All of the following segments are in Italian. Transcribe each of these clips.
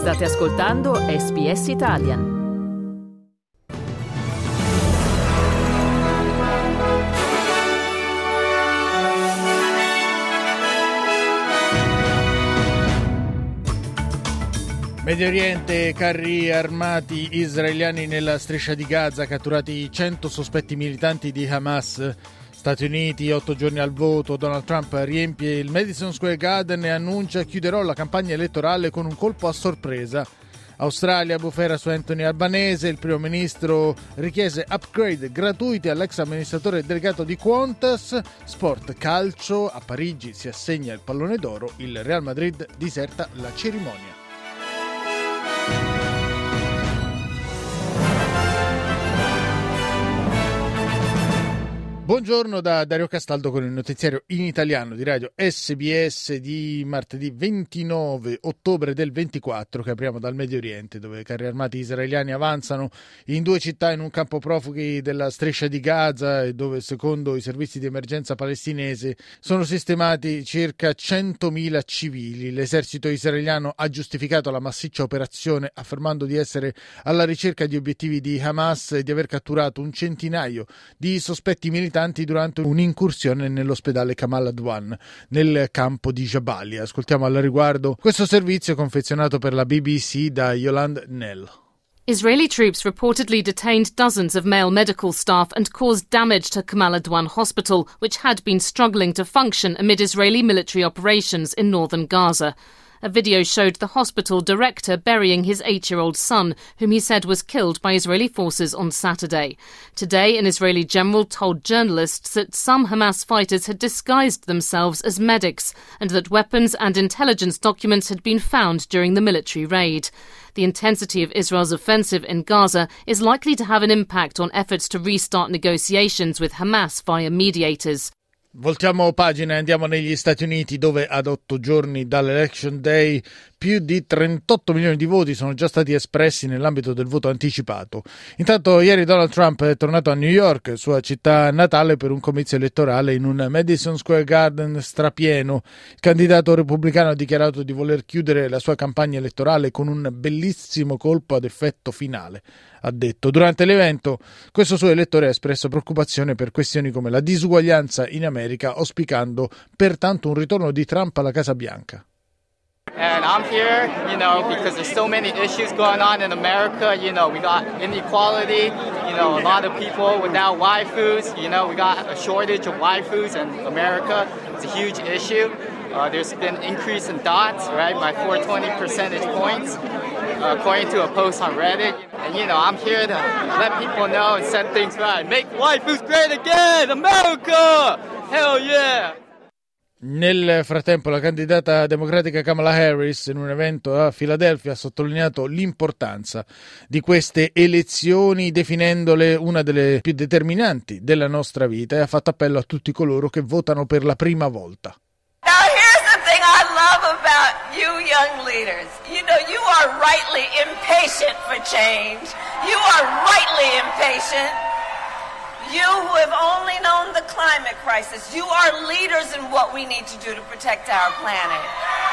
State ascoltando SBS Italian. Medio Oriente, carri armati israeliani nella striscia di Gaza, catturati 100 sospetti militanti di Hamas. Stati Uniti, 8 giorni al voto, Donald Trump riempie il Madison Square Garden e annuncia: chiuderò la campagna elettorale con un colpo a sorpresa. Australia, bufera su Anthony Albanese, il primo ministro richiese upgrade gratuiti all'ex amministratore delegato di Qantas. Sport, calcio, a Parigi si assegna il pallone d'oro, il Real Madrid diserta la cerimonia. Buongiorno da Dario Castaldo con il notiziario in italiano di radio SBS di martedì 29 ottobre del 24, che apriamo dal Medio Oriente, dove carri armati israeliani avanzano in 2 città in un campo profughi della striscia di Gaza e dove, secondo i servizi di emergenza palestinese, sono sistemati circa 100.000 civili. L'esercito israeliano ha giustificato la massiccia operazione affermando di essere alla ricerca di obiettivi di Hamas e di aver catturato un centinaio di sospetti militanti durante un'incursione nell'ospedale Kamal Adwan nel campo di Jabalia. Ascoltiamo al riguardo questo servizio confezionato per la BBC da Yolande Nell. Israeli troops reportedly detained dozens of male medical staff and caused damage to Kamal Adwan Hospital, which had been struggling to function amid Israeli military operations in northern Gaza. A video showed the hospital director burying his 8-year-old son, whom he said was killed by Israeli forces on Saturday. Today, an Israeli general told journalists that some Hamas fighters had disguised themselves as medics and that weapons and intelligence documents had been found during the military raid. The intensity of Israel's offensive in Gaza is likely to have an impact on efforts to restart negotiations with Hamas via mediators. Voltiamo pagina e andiamo negli Stati Uniti, dove ad 8 giorni dall'Election Day più di 38 milioni di voti sono già stati espressi nell'ambito del voto anticipato. Intanto ieri Donald Trump è tornato a New York, sua città natale, per un comizio elettorale in un Madison Square Garden strapieno. Il candidato repubblicano ha dichiarato di voler chiudere la sua campagna elettorale con un bellissimo colpo ad effetto finale. Ha detto. Durante l'evento questo suo elettore ha espresso preoccupazione per questioni come la disuguaglianza in America, auspicando pertanto un ritorno di Trump alla Casa Bianca. And I'm here, because there's so many issues going on in America. We got inequality, a lot of people without waifus. We got a shortage of waifus in America. It's a huge issue. There's been increase in dots, right, by 420 percentage points, according to a post on Reddit. And, I'm here to let people know and set things right. Make waifus great again, America! Hell yeah! Nel frattempo la candidata democratica Kamala Harris, in un evento a Filadelfia, ha sottolineato l'importanza di queste elezioni, definendole una delle più determinanti della nostra vita, e ha fatto appello a tutti coloro che votano per la prima volta. Now here's the thing I love about you young leaders. You are rightly impatient for change. You are rightly impatient. You who have only known the climate crisis, you are leaders in what we need to do to protect our planet.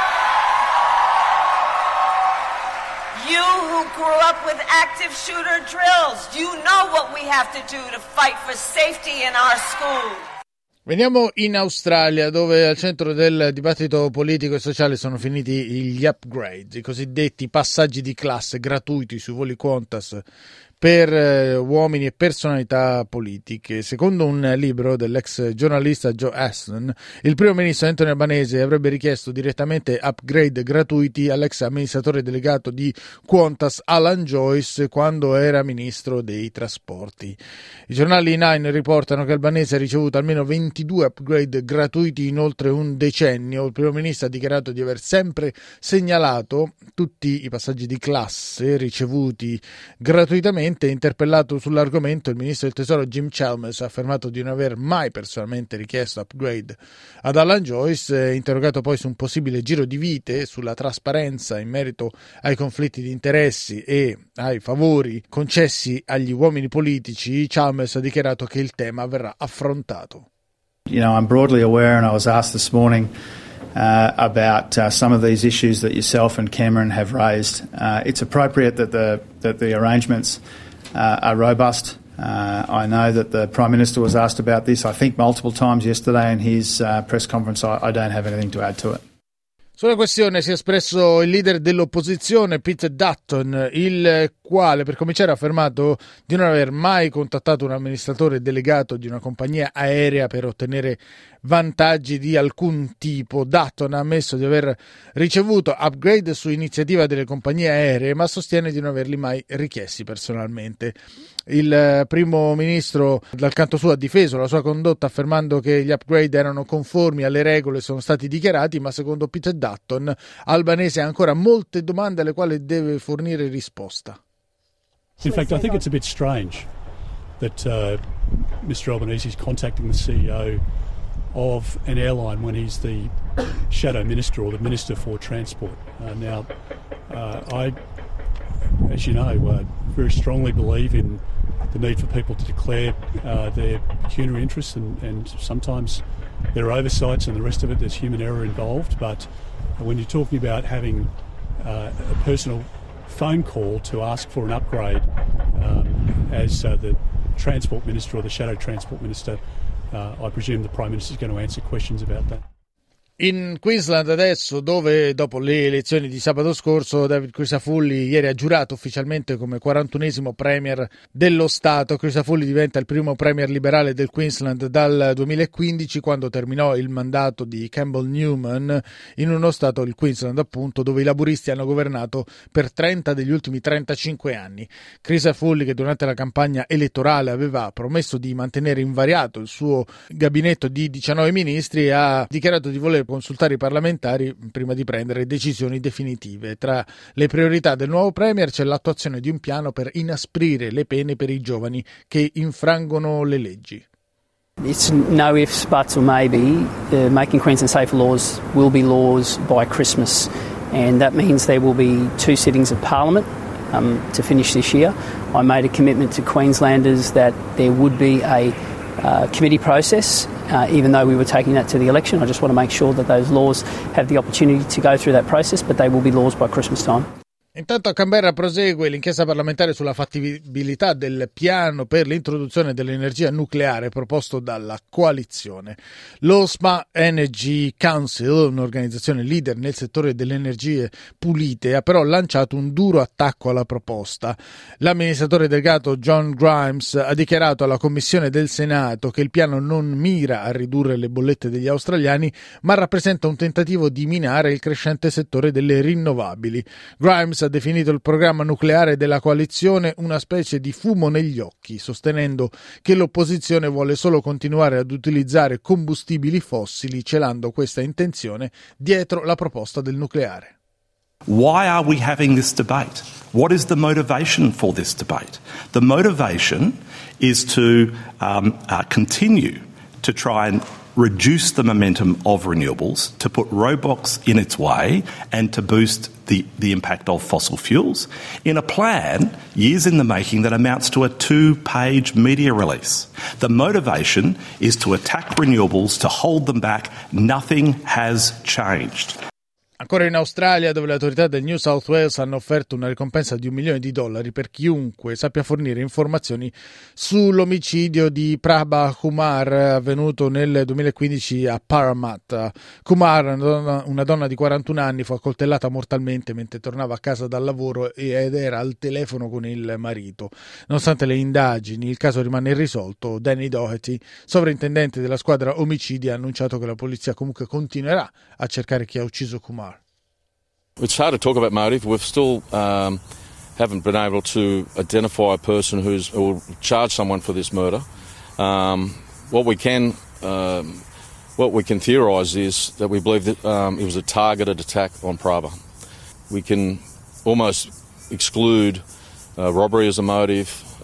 You who grew up with active shooter drills, you know what we have to do to fight for safety in our schools. Veniamo in Australia, dove al centro del dibattito politico e sociale sono finiti gli upgrade, i cosiddetti passaggi di classe gratuiti sui voli Qantas per uomini e personalità politiche. Secondo un libro dell'ex giornalista Joe Aston, il primo ministro Anthony Albanese avrebbe richiesto direttamente upgrade gratuiti all'ex amministratore delegato di Qantas Alan Joyce quando era ministro dei trasporti. I giornali Nine riportano che Albanese ha ricevuto almeno 22 upgrade gratuiti in oltre un decennio. Il primo ministro ha dichiarato di aver sempre segnalato tutti i passaggi di classe ricevuti gratuitamente. Interpellato sull'argomento, il ministro del tesoro Jim Chalmers ha affermato di non aver mai personalmente richiesto upgrade ad Alan Joyce. Interrogato poi su un possibile giro di vite, sulla trasparenza in merito ai conflitti di interessi e ai favori concessi agli uomini politici, Chalmers ha dichiarato che il tema verrà affrontato. I'm broadly aware, and I was asked this morning about some of these issues that yourself and Cameron have raised. It's appropriate that the arrangements are robust. I know that the Prime Minister was asked about this, I think, multiple times yesterday in his press conference. I don't have anything to add to it. Sulla questione si è espresso il leader dell'opposizione, Peter Dutton, il quale per cominciare ha affermato di non aver mai contattato un amministratore delegato di una compagnia aerea per ottenere vantaggi di alcun tipo. Dutton ha ammesso di aver ricevuto upgrade su iniziativa delle compagnie aeree, ma sostiene di non averli mai richiesti personalmente. Il primo ministro dal canto suo ha difeso la sua condotta affermando che gli upgrade erano conformi alle regole e sono stati dichiarati, ma secondo Peter Dutton Albanese ha ancora molte domande alle quali deve fornire risposta. In fact, I think it's a bit strange that Mr Albanese is contacting the CEO of an airline when he's the shadow minister or the minister for transport. Now, I, as you know, very strongly believe in the need for people to declare their pecuniary interests, and sometimes there are oversights and the rest of it, there's human error involved. But when you're talking about having a personal phone call to ask for an upgrade as the Transport Minister or the Shadow Transport Minister, I presume the Prime Minister is going to answer questions about that. In Queensland adesso, dove dopo le elezioni di sabato scorso David Crisafulli ieri ha giurato ufficialmente come 41esimo premier dello Stato. Crisafulli diventa il primo premier liberale del Queensland dal 2015, quando terminò il mandato di Campbell Newman in uno Stato, il Queensland appunto, dove i laburisti hanno governato per 30 degli ultimi 35 anni. Crisafulli, che durante la campagna elettorale aveva promesso di mantenere invariato il suo gabinetto di 19 ministri, ha dichiarato di voler consultare i parlamentari prima di prendere decisioni definitive. Tra le priorità del nuovo premier c'è l'attuazione di un piano per inasprire le pene per i giovani che infrangono le leggi. It's no ifs, buts or maybe. Making Queensland safer laws will be laws by Christmas, and that means there will be 2 sittings of Parliament to finish this year. I made a commitment to Queenslanders that there would be a committee process, even though we were taking that to the election. I just want to make sure that those laws have the opportunity to go through that process, but they will be laws by Christmas time. Intanto a Canberra prosegue l'inchiesta parlamentare sulla fattibilità del piano per l'introduzione dell'energia nucleare proposto dalla coalizione. Lo Smart Energy Council, un'organizzazione leader nel settore delle energie pulite, ha però lanciato un duro attacco alla proposta. L'amministratore delegato John Grimes ha dichiarato alla Commissione del Senato che il piano non mira a ridurre le bollette degli australiani, ma rappresenta un tentativo di minare il crescente settore delle rinnovabili. Grimes ha definito il programma nucleare della coalizione una specie di fumo negli occhi, sostenendo che l'opposizione vuole solo continuare ad utilizzare combustibili fossili, celando questa intenzione dietro la proposta del nucleare. Why are we having this debate? What is the motivation for this debate? The motivation is to continue to try and reduce the momentum of renewables, to put roadblocks in its way and to boost the impact of fossil fuels in a plan years in the making that amounts to a 2-page media release. The motivation is to attack renewables, to hold them back. Nothing has changed. Ancora in Australia, dove le autorità del New South Wales hanno offerto una ricompensa di $1 milione per chiunque sappia fornire informazioni sull'omicidio di Prabha Kumar avvenuto nel 2015 a Parramatta. Kumar, una donna di 41 anni, fu accoltellata mortalmente mentre tornava a casa dal lavoro ed era al telefono con il marito. Nonostante le indagini, il caso rimane irrisolto. Danny Doherty, sovrintendente della squadra omicidi, ha annunciato che la polizia comunque continuerà a cercare chi ha ucciso Kumar. It's hard to talk about motive. We've still haven't been able to identify a person or charge someone for this murder. What we can theorise is that we believe that it was a targeted attack on Prabha. We can almost exclude robbery as a motive,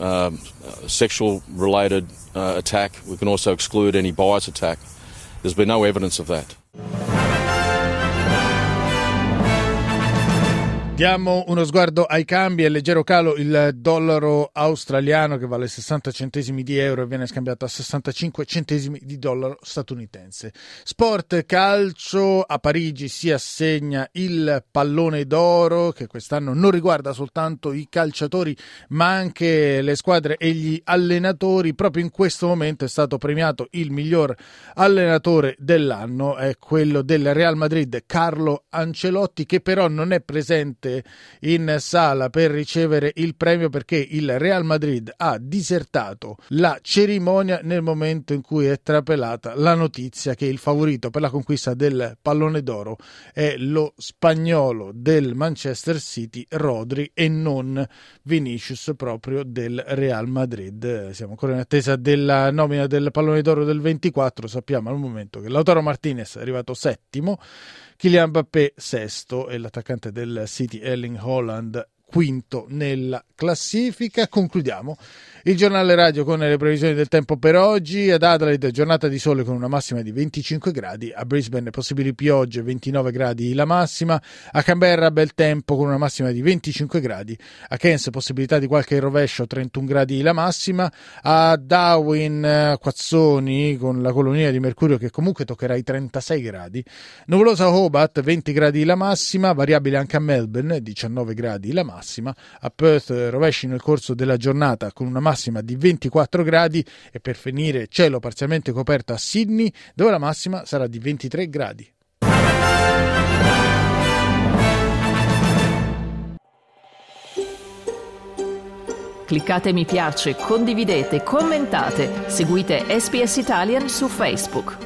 sexual-related attack. We can also exclude any bias attack. There's been no evidence of that. Diamo uno sguardo ai cambi, è leggero calo il dollaro australiano che vale 60 centesimi di euro e viene scambiato a 65 centesimi di dollaro statunitense. Sport calcio, a Parigi si assegna il pallone d'oro che quest'anno non riguarda soltanto i calciatori ma anche le squadre e gli allenatori. Proprio in questo momento è stato premiato il miglior allenatore dell'anno, è quello del Real Madrid, Carlo Ancelotti, che però non è presente in sala per ricevere il premio perché il Real Madrid ha disertato la cerimonia nel momento in cui è trapelata la notizia che il favorito per la conquista del pallone d'oro è lo spagnolo del Manchester City, Rodri, e non Vinicius, proprio del Real Madrid. Siamo ancora in attesa della nomina del pallone d'oro del 24. Sappiamo al momento che Lautaro Martinez è arrivato settimo, Kylian Mbappé sesto e l'attaccante del City Erling Haaland quinto nella classifica. Concludiamo il giornale radio con le previsioni del tempo per oggi. Ad Adelaide giornata di sole con una massima di 25 gradi, a Brisbane possibili piogge, 29 gradi la massima, a Canberra bel tempo con una massima di 25 gradi, a Cairns possibilità di qualche rovescio, 31 gradi la massima, a Darwin Quazzoni con la colonia di mercurio che comunque toccherà i 36 gradi, nuvolosa Hobart 20 gradi la massima, variabile anche a Melbourne 19 gradi la massima, a Perth rovesci nel corso della giornata con una massima di 24 gradi e per finire cielo parzialmente coperto a Sydney dove la massima sarà di 23 gradi. Cliccate mi piace, condividete, commentate, seguite SBS Italian su Facebook.